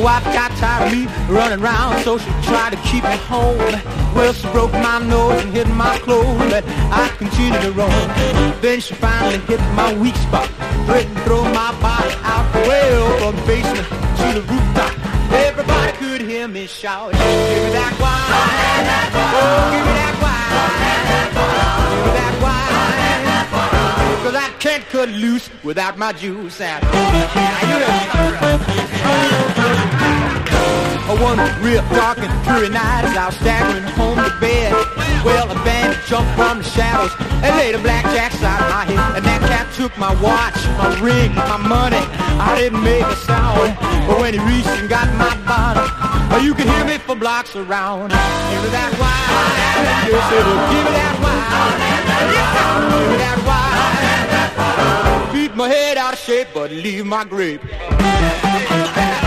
wife got tired of me running around, so she tried to keep me home. Well, she broke my nose and hit my clothes, but I continued to roam. Then she finally hit my weak spot, threatened to throw my body out the well, from the basement to the rooftop. Everybody could hear me shout, give me that wine, oh, give me that wine, give me that wine, 'cause I can't cut loose without my juice. One real dark and dreary night as I was staggering home to bed. Well, a bandit jumped from the shadows and laid a blackjack side of my head. And that cat took my watch, my ring, my money. I didn't make a sound, but when he reached and got my bottle, you could hear me for blocks around. Give me that wine, yes, give me that wine, give me that wine. Beat my head out of shape, but leave my grape.